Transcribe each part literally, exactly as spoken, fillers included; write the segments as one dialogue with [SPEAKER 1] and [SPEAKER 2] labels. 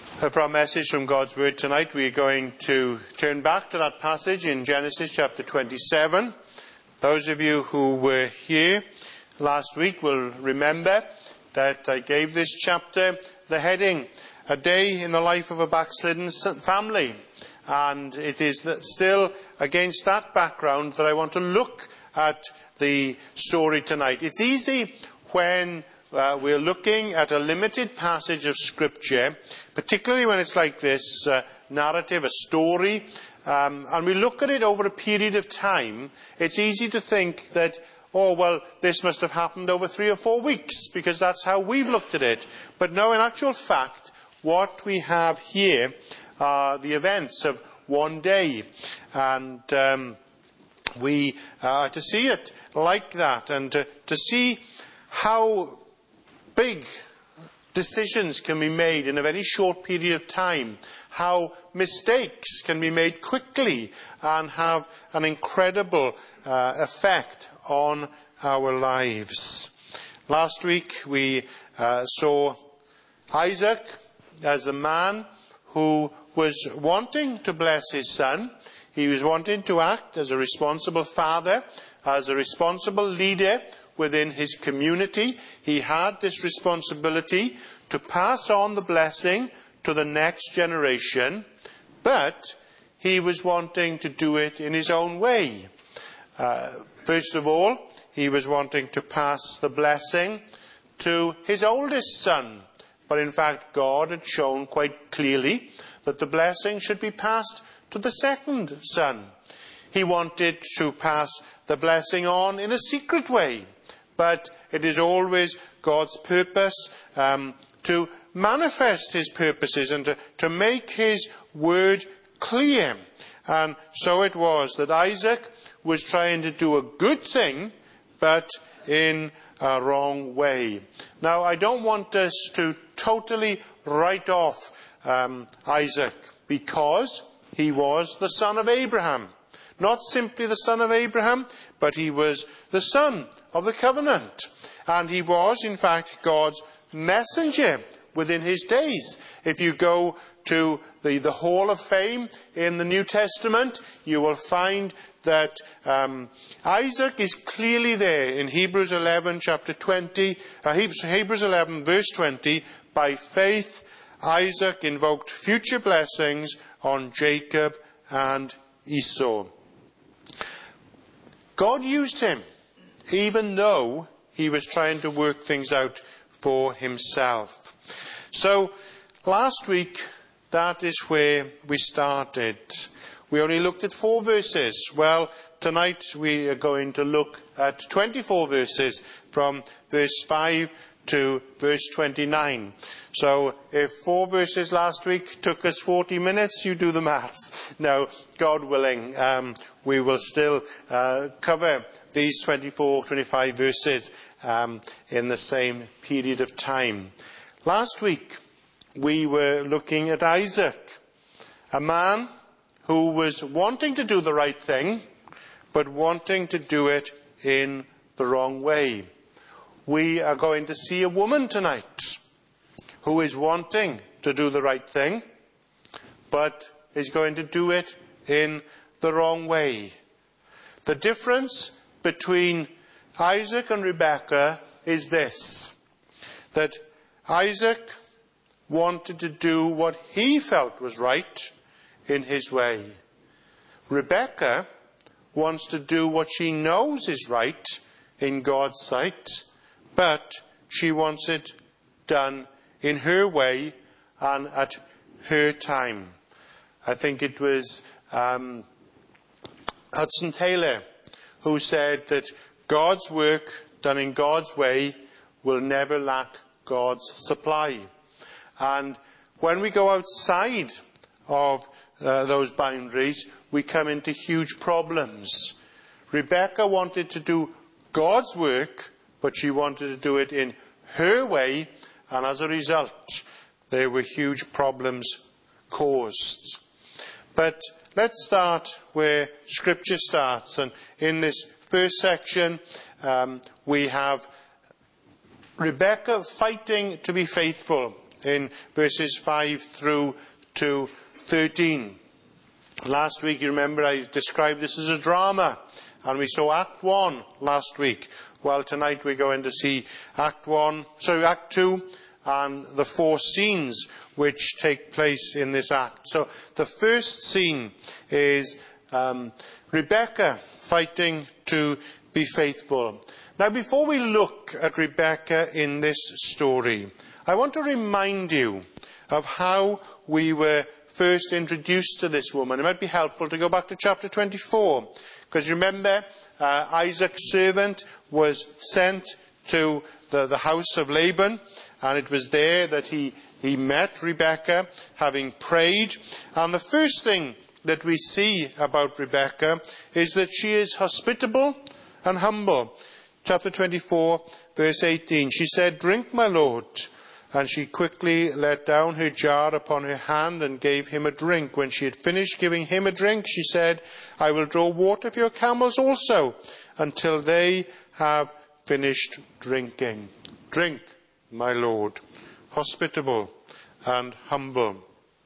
[SPEAKER 1] For our message from God's Word tonight, we are going to turn back to that passage in Genesis chapter twenty-seven. Those of you who were here last week will remember that I gave this chapter the heading, A Day in the Life of a Backslidden Family. And it is that still against that background that I want to look at the story tonight. It's easy when Uh, we're looking at a limited passage of Scripture, particularly when it's like this uh, narrative, a story, um, and we look at it over a period of time. It's easy to think that, oh, well, this must have happened over three or four weeks, because that's how we've looked at it. But no, in actual fact, what we have here are the events of one day. And um, we are to see it like that, and to, to see how big decisions can be made in a very short period of time, how mistakes can be made quickly and have an incredible uh, effect on our lives. Last week we uh, saw Isaac as a man who was wanting to bless his son. He was wanting to act as a responsible father, as a responsible leader within his community. He had this responsibility to pass on the blessing to the next generation, but he was wanting to do it in his own way. Uh, first of all, he was wanting to pass the blessing to his oldest son, but in fact God had shown quite clearly that the blessing should be passed to the second son. He wanted to pass the blessing on in a secret way, but it is always God's purpose um, to manifest his purposes and to, to make his word clear. And so it was that Isaac was trying to do a good thing, but in a wrong way. Now, I don't want us to totally write off um, Isaac, because he was the son of Abraham. Not simply the son of Abraham, but he was the son of the covenant. And he was, in fact, God's messenger within his days. If you go to the, the Hall of Fame in the New Testament, you will find that um, Isaac is clearly there in Hebrews eleven, chapter twenty, uh, Hebrews eleven, verse twenty. By faith, Isaac invoked future blessings on Jacob and Esau. God used him, even though he was trying to work things out for himself. So, last week, that is where we started. We only looked at four verses. Well, tonight we are going to look at twenty-four verses, from verse five to verse twenty-nine. So, if four verses last week took us forty minutes, you do the maths. No, God willing, um, we will still uh, cover these twenty-four, twenty-five verses um, in the same period of time. Last week, we were looking at Isaac, a man who was wanting to do the right thing, but wanting to do it in the wrong way. We are going to see a woman tonight who is wanting to do the right thing, but is going to do it in the wrong way. The difference between Isaac and Rebekah is this, that Isaac wanted to do what he felt was right in his way. Rebekah wants to do what she knows is right in God's sight, but she wants it done in her way and at her time. I think it was um, Hudson Taylor who said that God's work done in God's way will never lack God's supply. And when we go outside of uh, those boundaries, we come into huge problems. Rebekah wanted to do God's work, but she wanted to do it in her way, and as a result, there were huge problems caused. But let's start where Scripture starts. And in this first section, um, we have Rebekah fighting to be faithful. in verses five through to thirteen. Last week, you remember, I described this as a drama, and we saw Act one last week. Well, tonight we're going to see Act one, sorry, Act two, and the four scenes which take place in this act. So the first scene is um, Rebecca fighting to be faithful. Now, before we look at Rebecca in this story, I want to remind you of how we were first introduced to this woman. It might be helpful to go back to chapter twenty-four, because remember, uh, Isaac's servant was sent to the, the house of Laban, and it was there that he, he met Rebecca, having prayed. And the first thing that we see about Rebecca is that she is hospitable and humble. Chapter twenty-four, verse eighteen, she said, "Drink, my lord." And she quickly let down her jar upon her hand and gave him a drink. When she had finished giving him a drink, she said, "I will draw water for your camels also, until they have finished drinking." Drink, my lord. Hospitable and humble.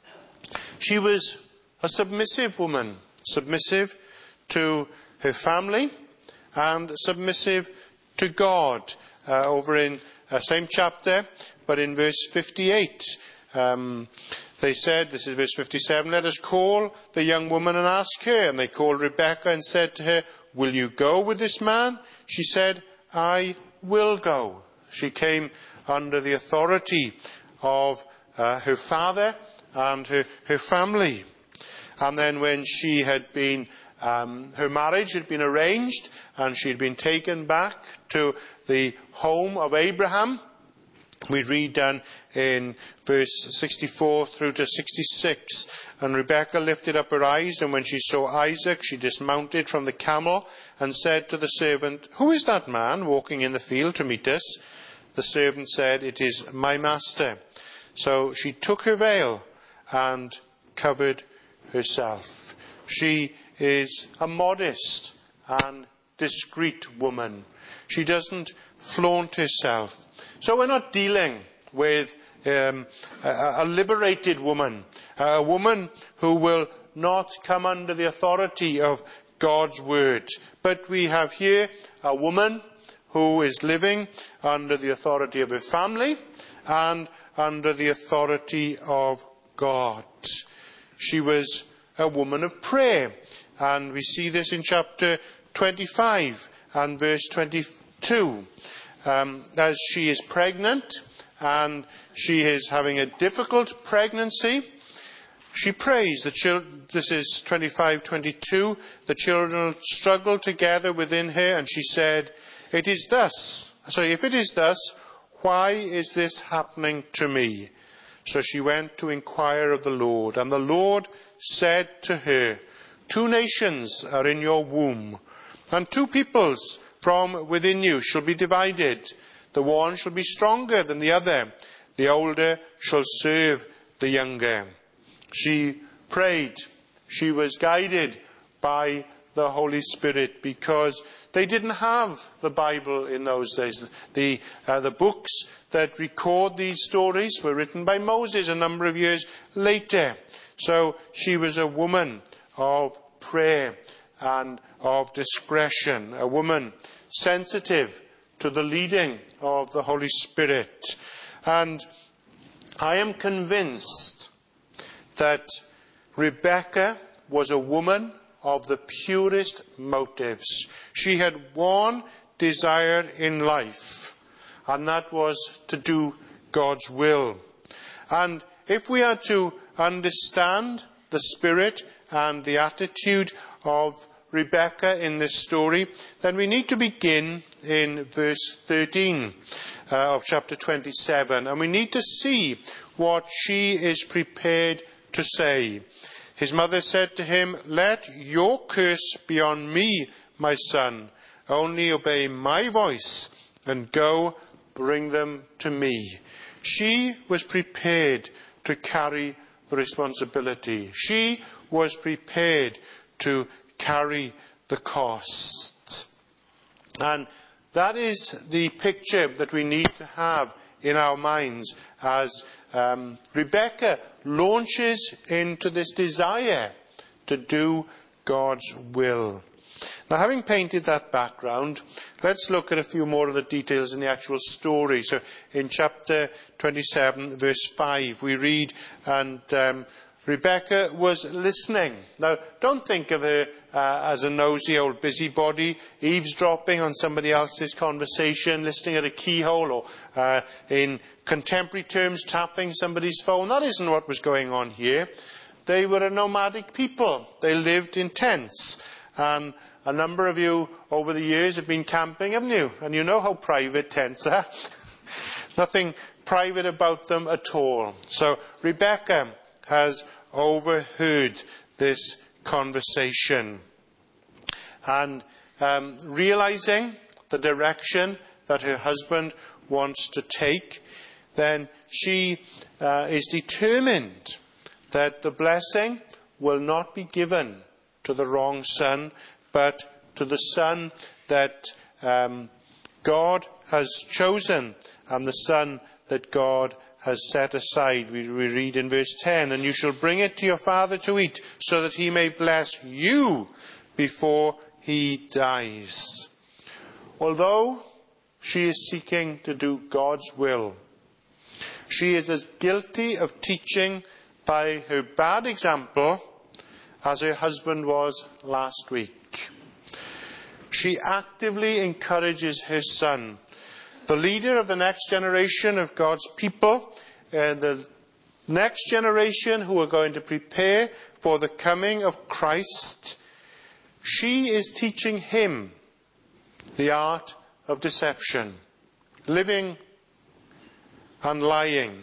[SPEAKER 1] She was a submissive woman, submissive to her family and submissive to God. Uh, over in uh, same chapter, but in verse fifty-eight, um, they said, this is verse fifty-seven, "Let us call the young woman and ask her." And they called Rebecca and said to her, "Will you go with this man?" She said, "I will go." She came under the authority of uh, her father and her, her family. And then when she had been, um, her marriage had been arranged and she had been taken back to the home of Abraham, we read down in verse sixty-four through to sixty-six, "And Rebekah lifted up her eyes, and when she saw Isaac, she dismounted from the camel and said to the servant, 'Who is that man walking in the field to meet us?' The servant said, 'It is my master.' So she took her veil and covered herself." She is a modest and discreet woman. She doesn't flaunt herself. So we're not dealing with um, a, a liberated woman, a woman who will not come under the authority of God's word. But we have here a woman who is living under the authority of her family and under the authority of God. She was a woman of prayer, and we see this in chapter twenty-five and verse twenty-two. Um, as she is pregnant and she is having a difficult pregnancy, she prays. The chil- this is twenty-five twenty-two. "The children struggled together within her, and she said, 'It is thus. Sorry, if it is thus, why is this happening to me?' So she went to inquire of the Lord, and the Lord said to her, 'Two nations are in your womb, and two peoples from within you shall be divided. The one shall be stronger than the other. The older shall serve the younger.'" She prayed. She was guided by the Holy Spirit, because they didn't have the Bible in those days. The, uh, the books that record these stories were written by Moses a number of years later. So she was a woman of prayer and of discretion, a woman sensitive to the leading of the Holy Spirit. And I am convinced that Rebecca was a woman of the purest motives. She had one desire in life, and that was to do God's will. And if we are to understand the spirit and the attitude of Rebecca in this story, then we need to begin in verse thirteen uh, of chapter twenty-seven, and we need to see what she is prepared to say. His mother said to him, "Let your curse be on me, my son. Only obey my voice and go bring them to me." She was prepared to carry the responsibility. She was prepared to carry the cost. And that is the picture that we need to have in our minds as um, Rebecca launches into this desire to do God's will. Now, having painted that background, let's look at a few more of the details in the actual story. So, in chapter twenty-seven, verse five, we read, and um, Rebecca was listening. Now, don't think of her uh, as a nosy old busybody, eavesdropping on somebody else's conversation, listening at a keyhole, or uh, in contemporary terms, tapping somebody's phone. That isn't what was going on here. They were a nomadic people. They lived in tents. And a number of you over the years have been camping, haven't you? And you know how private tents are. Nothing private about them at all. So Rebecca has overheard this conversation. And um, realizing the direction that her husband wants to take, then she uh, is determined that the blessing will not be given to the wrong son, but to the son that um, God has chosen, and the son that God has set aside. We, we read in verse ten, and you shall bring it to your father to eat, so that he may bless you before he dies. Although she is seeking to do God's will, she is as guilty of teaching by her bad example as her husband was last week. She actively encourages her son, the leader of the next generation of God's people, uh, the next generation who are going to prepare for the coming of Christ. She is teaching him the art of deception, living and lying.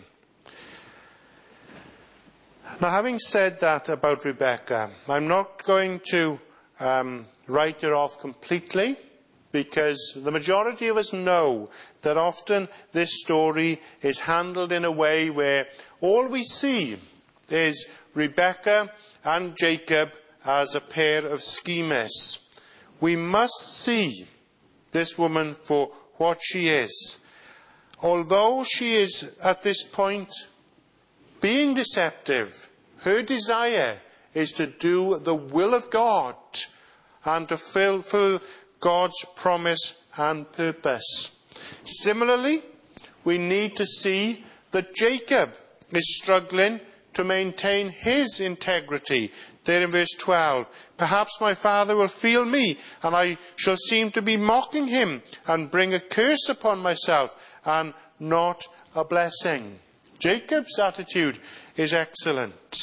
[SPEAKER 1] Now, having said that about Rebecca, I'm not going to um, write her off completely, because the majority of us know that often this story is handled in a way where all we see is Rebecca and Jacob as a pair of schemers. We must see this woman for what she is. Although she is at this point being deceptive, her desire is to do the will of God and to fulfill God's promise and purpose. Similarly, we need to see that Jacob is struggling to maintain his integrity. There in verse twelve, perhaps my father will feel me, and I shall seem to be mocking him, and bring a curse upon myself, and not a blessing. Jacob's attitude is excellent,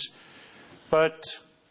[SPEAKER 1] but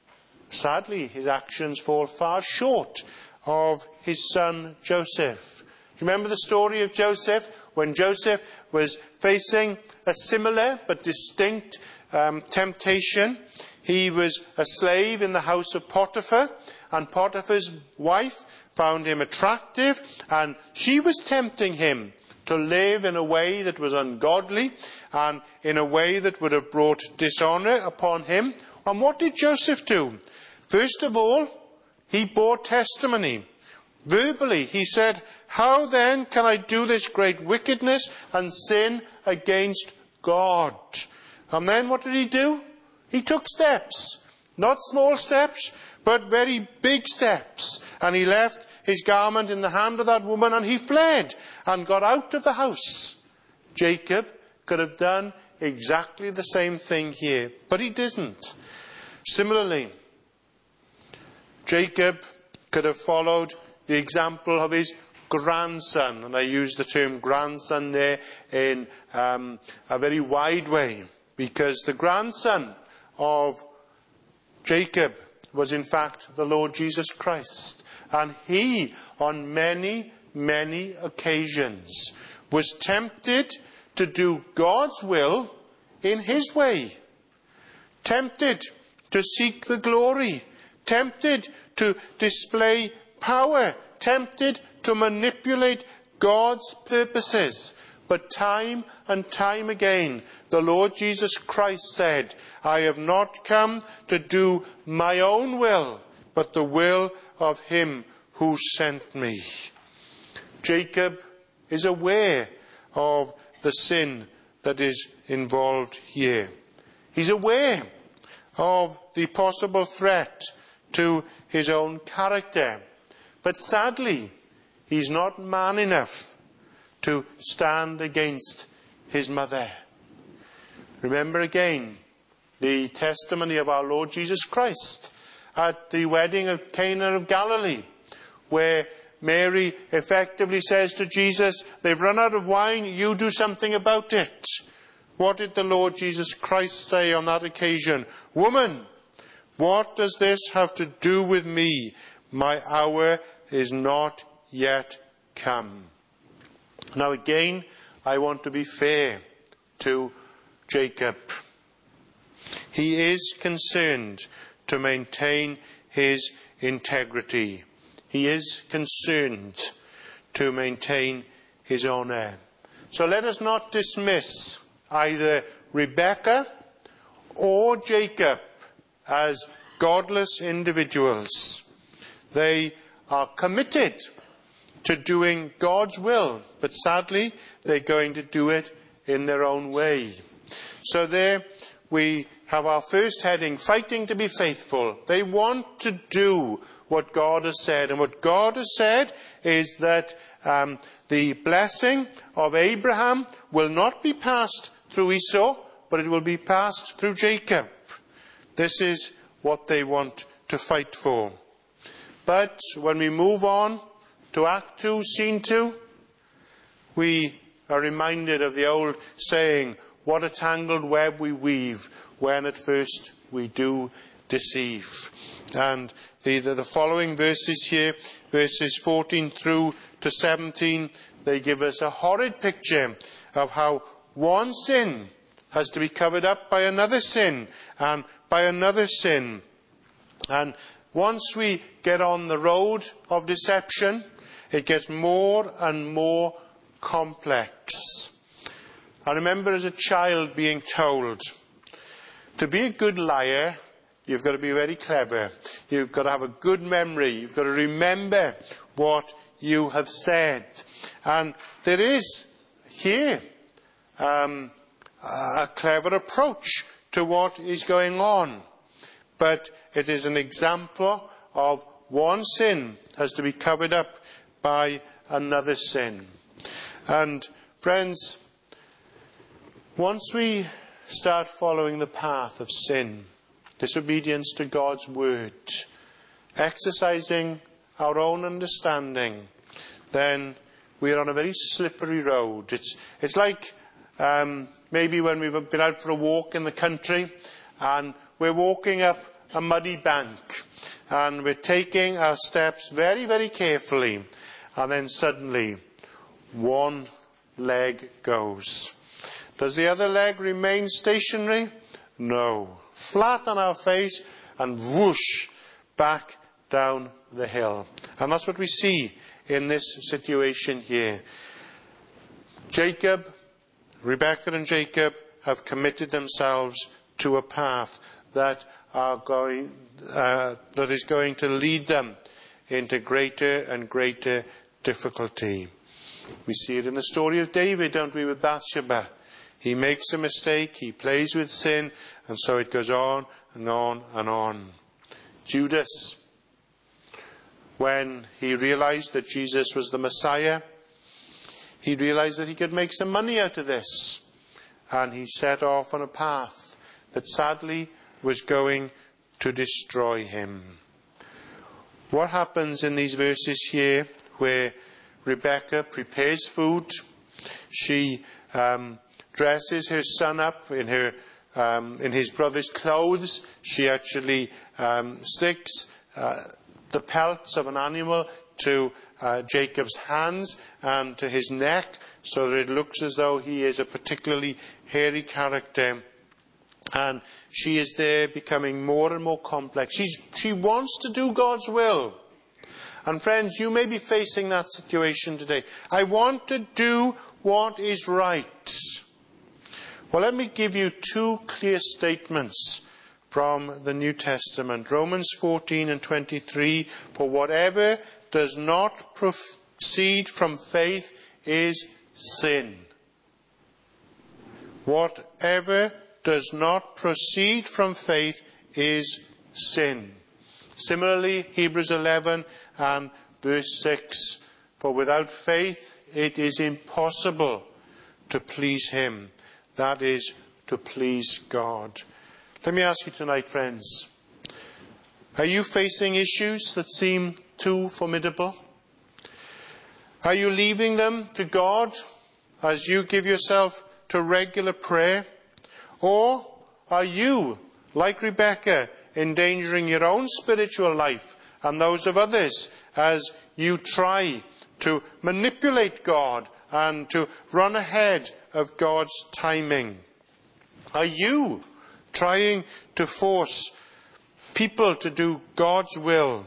[SPEAKER 1] sadly his actions fall far short of his son Joseph. Do you remember the story of Joseph? When Joseph was facing a similar but distinct um, temptation, he was a slave in the house of Potiphar, and Potiphar's wife found him attractive, and she was tempting him to live in a way that was ungodly and in a way that would have brought dishonour upon him. And what did Joseph do? First of all, he bore testimony. Verbally, he said, how then can I do this great wickedness and sin against God? And then what did he do? He took steps. Not small steps, but very big steps. And he left his garment in the hand of that woman, and he fled and got out of the house. Jacob could have done exactly the same thing here, but he didn't. Similarly, Jacob could have followed the example of his grandson, and I use the term grandson there in um, a very wide way, because the grandson of Jacob was in fact the Lord Jesus Christ, and he on many, many occasions was tempted to do God's will in his way, tempted to seek the glory, tempted to display power, tempted to manipulate God's purposes. But time and time again, the Lord Jesus Christ said, I have not come to do my own will, but the will of him who sent me. Jacob is aware of the sin that is involved here. He's aware of the possible threat to his own character. But sadly, he's not man enough to stand against his mother. Remember again the testimony of our Lord Jesus Christ at the wedding of Cana of Galilee, where Mary effectively says to Jesus, they've run out of wine, you do something about it. What did the Lord Jesus Christ say on that occasion? Woman, what does this have to do with me? My hour is not yet come. Now again, I want to be fair to Jacob. He is concerned to maintain his integrity. He is concerned to maintain his honour. So let us not dismiss either Rebekah or Jacob as godless individuals. They are committed to doing God's will, but sadly they're going to do it in their own way. So there we have our first heading, fighting to be faithful. They want to do what God has said, and what God has said is that um, the blessing of Abraham will not be passed through Esau, but it will be passed through Jacob. This is what they want to fight for. But when we move on to Act two, Scene two, we are reminded of the old saying, what a tangled web we weave when at first we do deceive. And the, the, the following verses here, verses fourteen through to seventeen, they give us a horrid picture of how one sin has to be covered up by another sin and by another sin. And once we get on the road of deception, it gets more and more complex. I remember as a child being told, to be a good liar, you've got to be very clever. You've got to have a good memory. You've got to remember what you have said. And there is here um, a clever approach to what is going on. But it is an example of one sin has to be covered up by another sin. And friends, once we start following the path of sin, disobedience to God's word, exercising our own understanding, then we are on a very slippery road. It's, it's like um, maybe when we've been out for a walk in the country and we're walking up a muddy bank and we're taking our steps very, very carefully, and then suddenly one leg goes. Does the other leg remain stationary? No. Flat on our face and whoosh back down the hill. And that's what we see in this situation here. Jacob, Rebekah and Jacob have committed themselves to a path that are going, uh, that is going to lead them into greater and greater difficulty. We see it in the story of David, don't we, with Bathsheba. He makes a mistake, he plays with sin, and so it goes on and on and on. Judas, when he realized that Jesus was the Messiah, he realized that he could make some money out of this. And he set off on a path that sadly was going to destroy him. What happens in these verses here where Rebekah prepares food, she um, dresses her son up in her um, in his brother's clothes. She actually um, sticks uh, the pelts of an animal to uh, Jacob's hands and to his neck, so that it looks as though he is a particularly hairy character. And she is there becoming more and more complex. She's, she wants to do God's will. And friends, you may be facing that situation today. I want to do what is right. Well, let me give you two clear statements from the New Testament. Romans fourteen and twenty-three, for whatever does not proceed from faith is sin. Whatever does not proceed from faith is sin. Similarly, Hebrews eleven and verse six, for without faith it is impossible to please him. That is, to please God. Let me ask you tonight, friends, are you facing issues that seem too formidable? Are you leaving them to God as you give yourself to regular prayer? Or are you, like Rebecca, endangering your own spiritual life and those of others as you try to manipulate God and to run ahead of God's timing? Are you trying to force people to do God's will?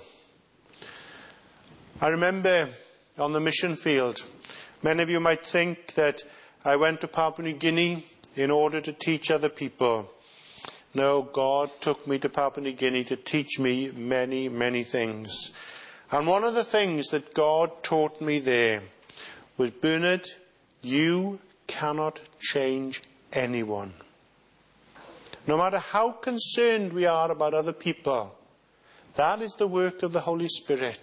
[SPEAKER 1] I remember on the mission field, many of you might think that I went to Papua New Guinea in order to teach other people. No, God took me to Papua New Guinea to teach me many, many things. And one of the things that God taught me there was, Bernard, you cannot change anyone. No matter how concerned we are about other people, that is the work of the Holy Spirit.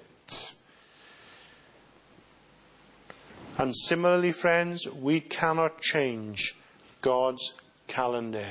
[SPEAKER 1] And similarly, friends, we cannot change God's calendar.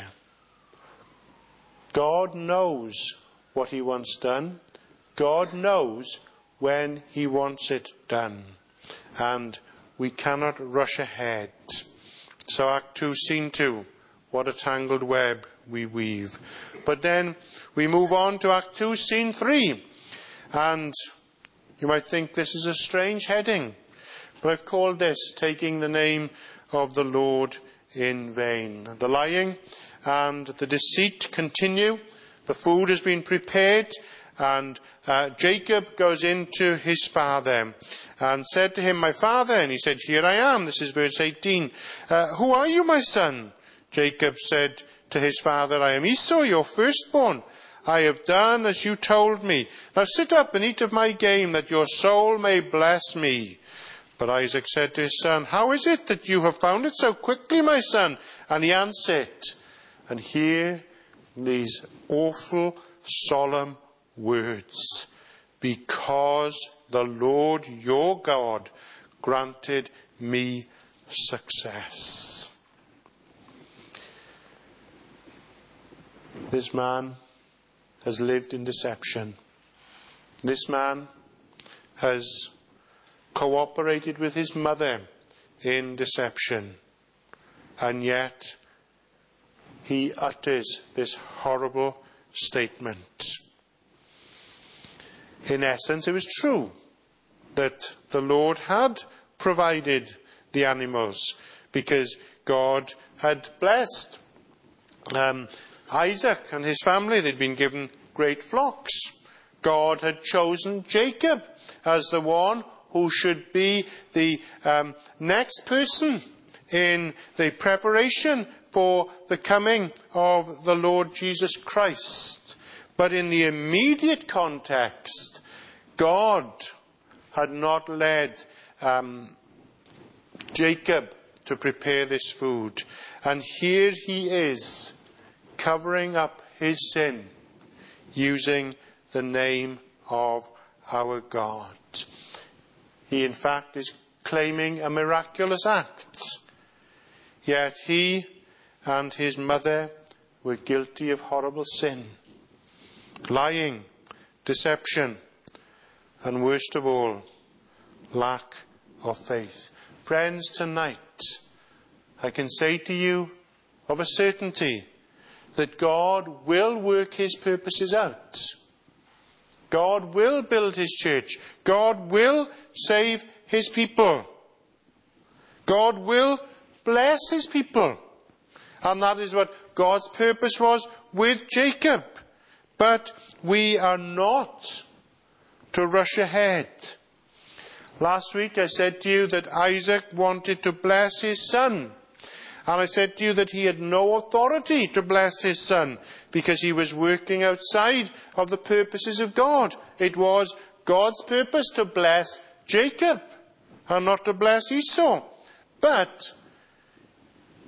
[SPEAKER 1] God knows what he wants done. God knows when he wants it done. And we cannot rush ahead. So Act two, Scene two. What a tangled web we weave. But then we move on to Act two, Scene three. And you might think this is a strange heading. But I've called this Taking the Name of the Lord in Vain. The lying and the deceit continue. The food has been prepared, and uh, Jacob goes into his father and said to him, my father. And he said, here I am. This is verse eighteen. Uh, who are you, my son? Jacob said to his father, I am Esau, your firstborn. I have done as you told me. Now sit up and eat of my game, that your soul may bless me. But Isaac said to his son, how is it that you have found it so quickly, my son? And he answered, and hear these awful, solemn words, because the Lord your God granted me success. This man has lived in deception. This man has cooperated with his mother in deception. And yet he utters this horrible statement. In essence, it was true that the Lord had provided the animals because God had blessed um, Isaac and his family. They'd been given great flocks. God had chosen Jacob as the one who should be the um, next person in the preparation for the coming of the Lord Jesus Christ. But in the immediate context, God had not led um, Jacob to prepare this food. And here he is, covering up his sin, using the name of our God. He, in fact, is claiming a miraculous act. Yet he and his mother were guilty of horrible sin. Lying, deception, and worst of all, lack of faith. Friends, tonight, I can say to you of a certainty that God will work his purposes out. God will build his church. God will save his people. God will bless his people. And that is what God's purpose was with Jacob. But we are not to rush ahead. Last week I said to you that Isaac wanted to bless his son. And I said to you that he had no authority to bless his son because he was working outside of the purposes of God. It was God's purpose to bless Jacob and not to bless Esau. But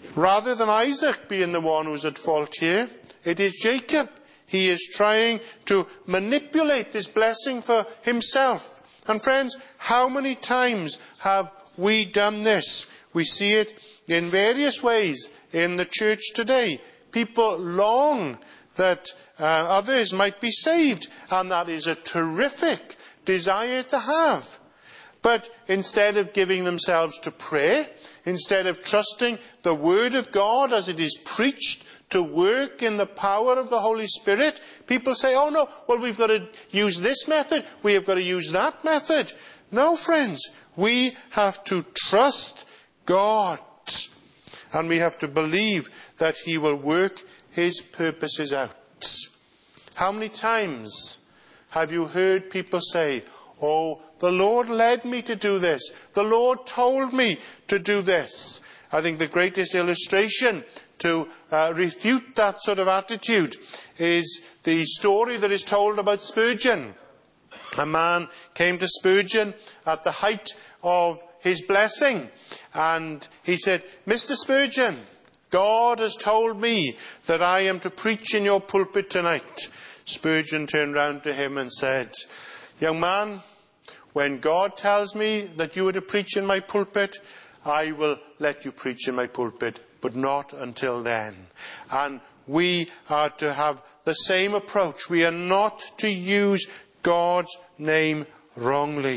[SPEAKER 1] Rather than Isaac being the one who's at fault here, it is Jacob. He is trying to manipulate this blessing for himself. And friends, how many times have we done this? We see it in various ways in the church today. People long that uh, others might be saved, and that is a terrific desire to have. But instead of giving themselves to prayer, instead of trusting the Word of God as it is preached to work in the power of the Holy Spirit, people say, oh no, well we've got to use this method, we have got to use that method. No, friends, we have to trust God, and we have to believe that He will work His purposes out. How many times have you heard people say, oh, the Lord led me to do this, the Lord told me to do this? I think the greatest illustration to uh, refute that sort of attitude is the story that is told about Spurgeon. A man came to Spurgeon at the height of his blessing, and he said, Mister Spurgeon, God has told me that I am to preach in your pulpit tonight. Spurgeon turned round to him and said, young man, when God tells me that you are to preach in my pulpit, I will let you preach in my pulpit, but not until then. And we are to have the same approach. We are not to use God's name wrongly.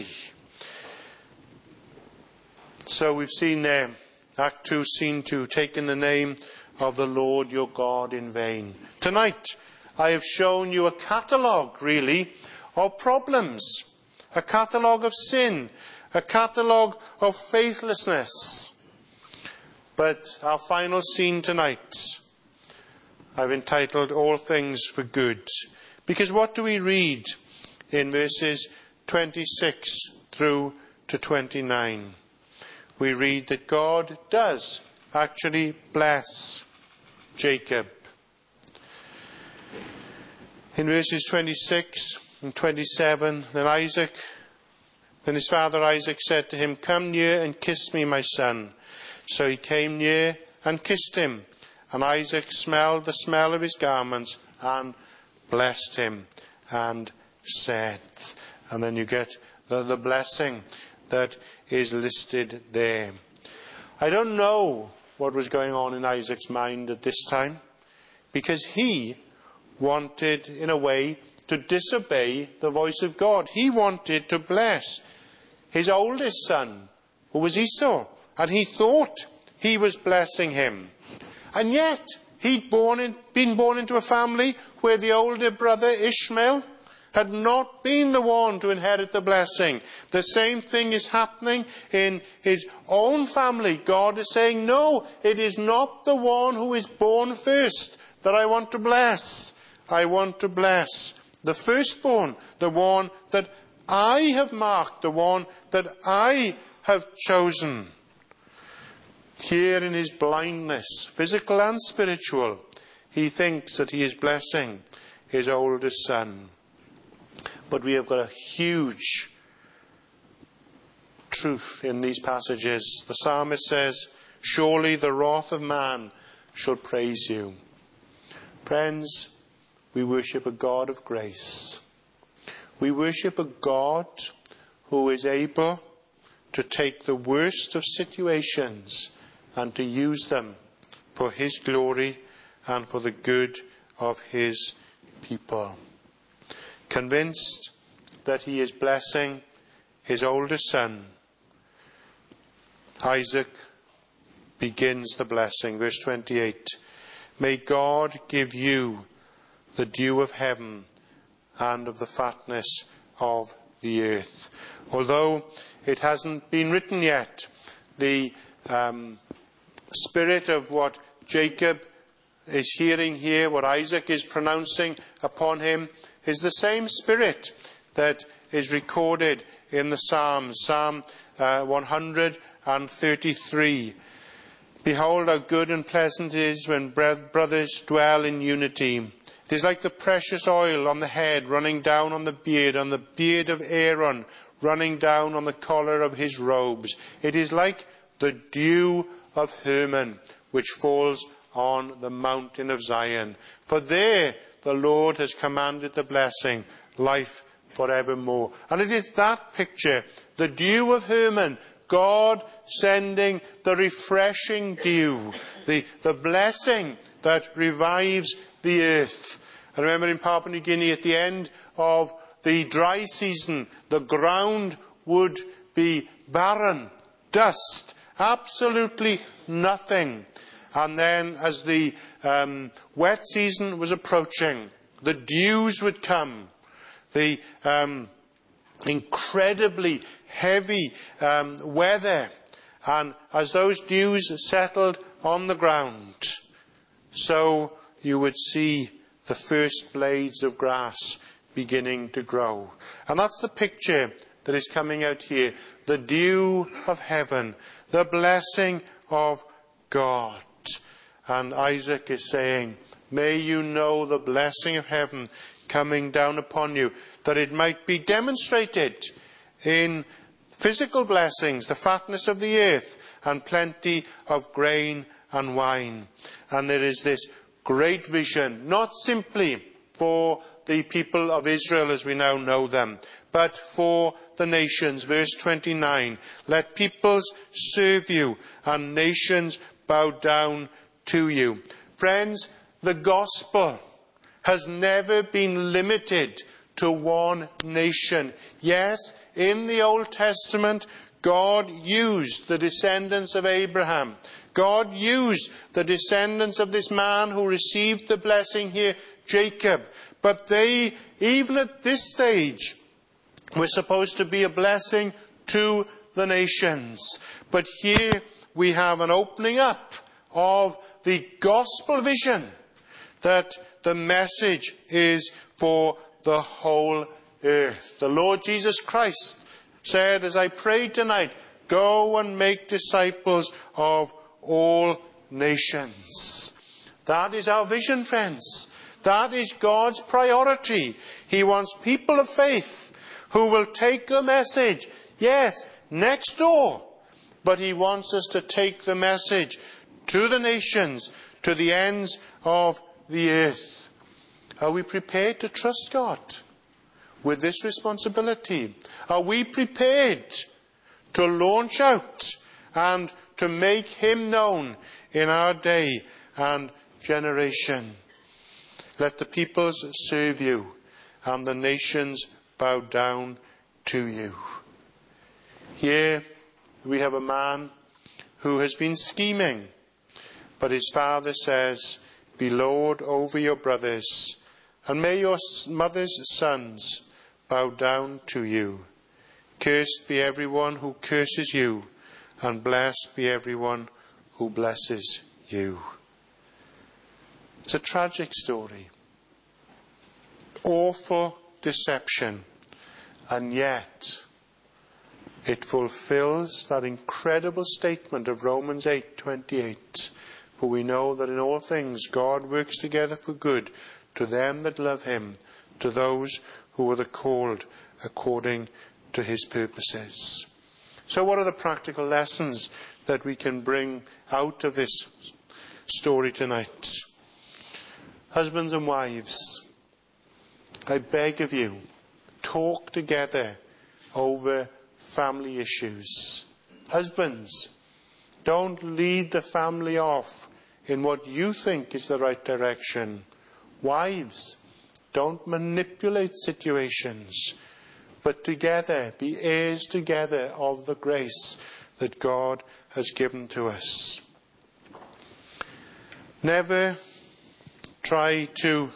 [SPEAKER 1] So we've seen there, Act two, Scene two, taking the name of the Lord your God in vain. Tonight, I have shown you a catalogue, really, of problems, a catalogue of sin, a catalogue of faithlessness. But our final scene tonight, I've entitled All Things for Good. Because what do we read in verses twenty-six through to twenty-nine? We read that God does actually bless Jacob. In verses twenty-six and twenty-seven, then Isaac, then his father Isaac said to him, come near and kiss me, my son. So he came near and kissed him. And Isaac smelled the smell of his garments and blessed him and said. And then you get the, the blessing that is listed there. I don't know what was going on in Isaac's mind at this time, because he wanted, in a way, to disobey the voice of God. He wanted to bless his oldest son, who was Esau, and he thought he was blessing him. And yet, he'd born in, been born into a family where the older brother, Ishmael, had not been the one to inherit the blessing. The same thing is happening in his own family. God is saying, no, it is not the one who is born first that I want to bless. I want to bless the firstborn, the one that I have marked, the one that I have chosen. Here in his blindness, physical and spiritual, he thinks that he is blessing his oldest son. But we have got a huge truth in these passages. The psalmist says, surely the wrath of man shall praise you. Friends, we worship a God of grace. We worship a God who is able to take the worst of situations and to use them for his glory and for the good of his people. Convinced that he is blessing his oldest son, Isaac begins the blessing. Verse twenty-eight, may God give you the dew of heaven and of the fatness of the earth. Although it hasn't been written yet, the um, spirit of what Jacob is hearing here, what Isaac is pronouncing upon him, is the same spirit that is recorded in the Psalms. Psalm uh, one hundred thirty-three. Behold how good and pleasant it is when brothers dwell in unity. It is like the precious oil on the head running down on the beard, on the beard of Aaron running down on the collar of his robes. It is like the dew of Hermon which falls on the mountain of Zion. For there the Lord has commanded the blessing, life forevermore. And it is that picture, the dew of Hermon, God sending the refreshing dew, the, the blessing that revives the earth. I remember in Papua New Guinea at the end of the dry season, the ground would be barren, dust, absolutely nothing. And then as the um, wet season was approaching, the dews would come. The um, incredibly heavy um, weather. And as those dews settled on the ground, so you would see the first blades of grass beginning to grow. And that's the picture that is coming out here. The dew of heaven, the blessing of God. And Isaac is saying, may you know the blessing of heaven coming down upon you, that it might be demonstrated in physical blessings, the fatness of the earth, and plenty of grain and wine. And there is this great vision, not simply for the people of Israel as we now know them, but for the nations. Verse twenty-nine, let peoples serve you and nations bow down to you. Friends, the gospel has never been limited to one nation. Yes, in the Old Testament, God used the descendants of Abraham. God used the descendants of this man who received the blessing here, Jacob. But they, even at this stage, were supposed to be a blessing to the nations. But here we have an opening up of the gospel vision, that the message is for the whole earth. The Lord Jesus Christ said, as I prayed tonight, go and make disciples of all nations. That is our vision, friends. That is God's priority. He wants people of faith who will take the message, yes, next door, but he wants us to take the message to the nations, to the ends of the earth. Are we prepared to trust God with this responsibility? Are we prepared to launch out and to make him known in our day and generation? Let the peoples serve you and the nations bow down to you. Here we have a man who has been scheming, but his father says, be Lord over your brothers, and may your mother's sons bow down to you. Cursed be everyone who curses you, and blessed be everyone who blesses you. It's a tragic story. Awful deception. And yet, it fulfills that incredible statement of Romans eight twenty-eight. For we know that in all things God works together for good to them that love him, to those who are the called according to his purposes. So what are the practical lessons that we can bring out of this story tonight? Husbands and wives, I beg of you, talk together over family issues. Husbands, don't lead the family off in what you think is the right direction. Wives, don't manipulate situations, but together, be heirs together of the grace that God has given to us. Never try to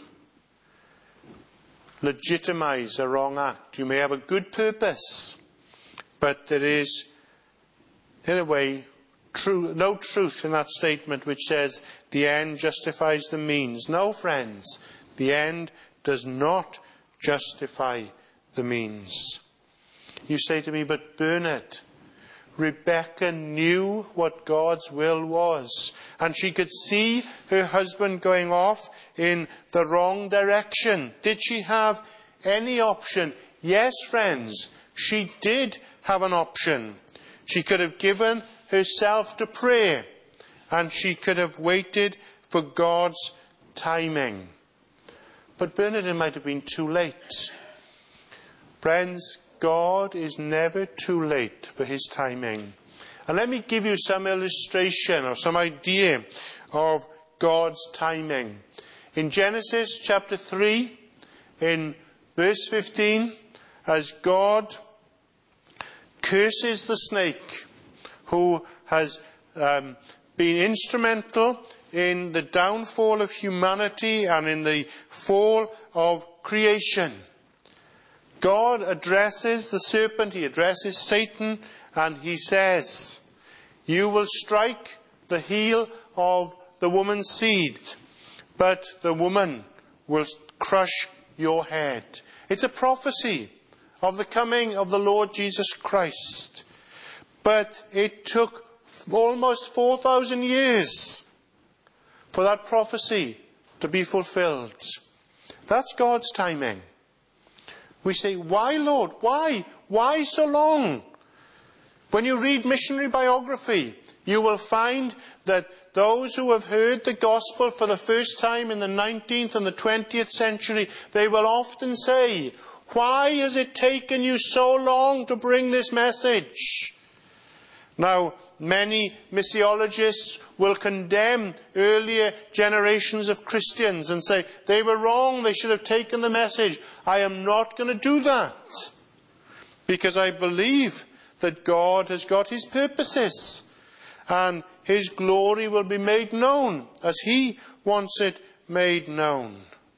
[SPEAKER 1] legitimize a wrong act. You may have a good purpose, but there is, in a way, true, no truth in that statement which says the end justifies the means. No, friends, the end does not justify the means. You say to me, but Bernard, Rebecca knew what God's will was, and she could see her husband going off in the wrong direction. Did she have any option? Yes, friends, she did have an option. She could have given herself to prayer and she could have waited for God's timing. But Bernadette might have been too late. Friends, God is never too late for his timing. And let me give you some illustration or some idea of God's timing. In Genesis chapter three, in verse fifteen, as God curses the snake who has um, been instrumental in the downfall of humanity and in the fall of creation, God addresses the serpent, he addresses Satan, and he says, "You will strike the heel of the woman's seed, but the woman will crush your head." It's a prophecy of the coming of the Lord Jesus Christ. But it took almost four thousand years for that prophecy to be fulfilled. That's God's timing. We say, why, Lord? Why? Why so long? When you read missionary biography, you will find that those who have heard the gospel for the first time in the nineteenth and the twentieth century, they will often say, why has it taken you so long to bring this message? Now, many missiologists will condemn earlier generations of Christians and say, they were wrong, they should have taken the message. I am not going to do that, because I believe that God has got his purposes, and his glory will be made known as he wants it made known.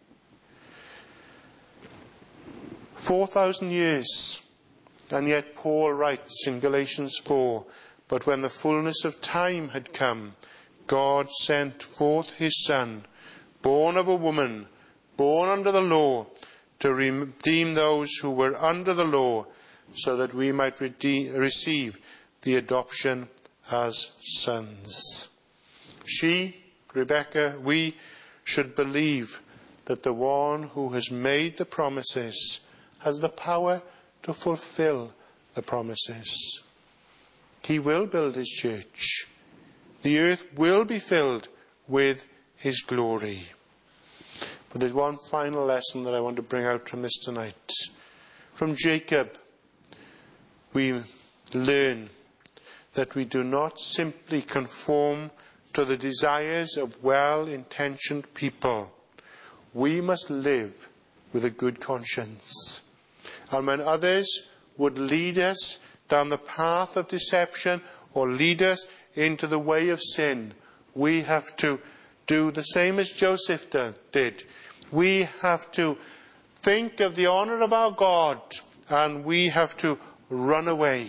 [SPEAKER 1] Four thousand years, and yet Paul writes in Galatians four, "But when the fullness of time had come, God sent forth his Son, born of a woman, born under the law, to redeem those who were under the law, so that we might redeem, receive the adoption as sons." She, Rebecca, we should believe that the one who has made the promises has the power to fulfill the promises. He will build his church. The earth will be filled with his glory. But there's one final lesson that I want to bring out from this tonight. From Jacob, we learn that we do not simply conform to the desires of well-intentioned people. We must live with a good conscience. And when others would lead us down the path of deception or lead us into the way of sin, we have to do the same as Joseph did. We have to think of the honour of our God, and we have to run away.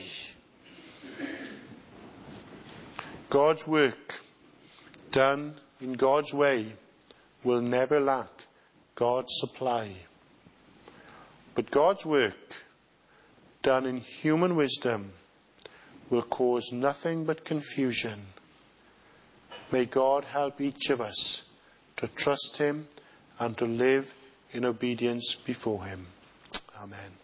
[SPEAKER 1] God's work done in God's way will never lack God's supply. But God's work done in human wisdom will cause nothing but confusion. May God help each of us to trust him and to live in obedience before him. Amen.